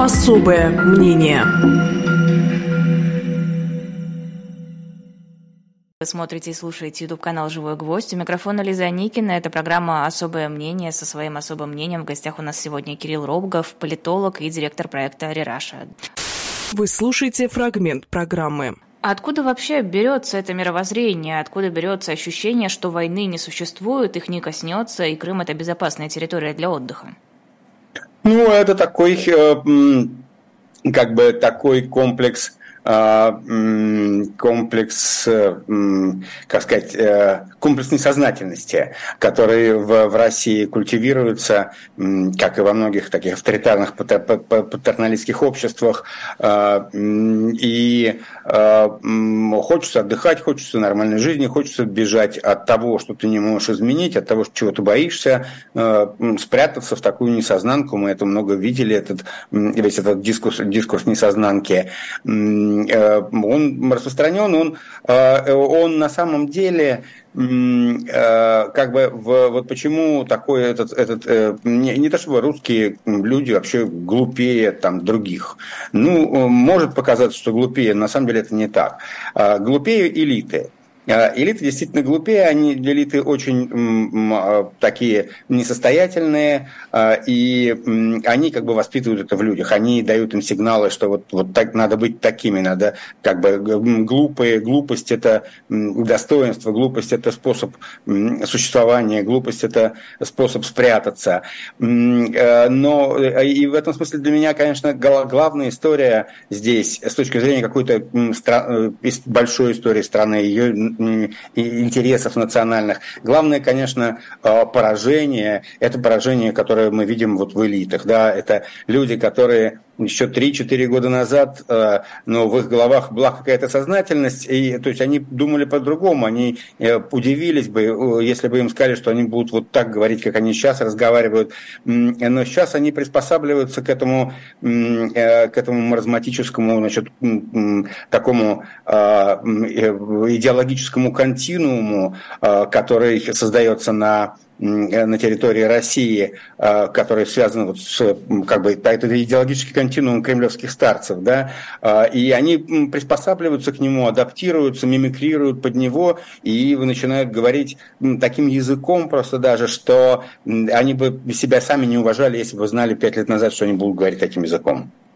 Особое мнение. Вы смотрите и слушаете YouTube-канал «Живой гвоздь». У микрофона Лиза Никина. Это программа «Особое мнение». Со своим особым мнением в гостях у нас сегодня Кирилл Робгов, политолог и директор проекта «Ари-Раша». Вы слушаете фрагмент программы. Откуда вообще берется это мировоззрение? Откуда берется ощущение, что войны не существует, их не коснется, и Крым – это безопасная территория для отдыха? Это такой, такой комплекс, комплексной сознательности, который в России культивируется, как и во многих таких авторитарных патерналистских обществах, и хочется отдыхать, хочется нормальной жизни, хочется бежать от того, что ты не можешь изменить, от того, чего ты боишься, спрятаться в такую несознанку. Мы это много видели, весь этот дискурс несознанки. Он распространен, он на самом деле почему такой не то чтобы русские люди вообще глупее других. Может показаться, что глупее, на самом деле это не так. Глупее элиты. Элиты действительно глупее, элиты очень такие несостоятельные, и они воспитывают это в людях, они дают им сигналы, что вот так надо быть такими, надо глупость это достоинство, глупость это способ существования, глупость это способ спрятаться. Но и в этом смысле для меня, конечно, главная история здесь, с точки зрения какой-то большой истории страны, ее интересов национальных. Главное, конечно, поражение. Это поражение, которое мы видим в элитах. Да? Это люди, которые еще 3-4 года назад, в их головах была какая-то сознательность, и, то есть они думали по-другому, они удивились бы, если бы им сказали, что они будут вот так говорить, как они сейчас разговаривают, но сейчас они приспосабливаются к этому маразматическому, такому идеологическому континууму, который создается на территории России, который связан это идеологический континуум кремлевских старцев, да, и они приспосабливаются к нему, адаптируются, мимикрируют под него и начинают говорить таким языком просто даже, что они бы себя сами не уважали, если бы знали 5 лет назад, что они будут говорить таким языком.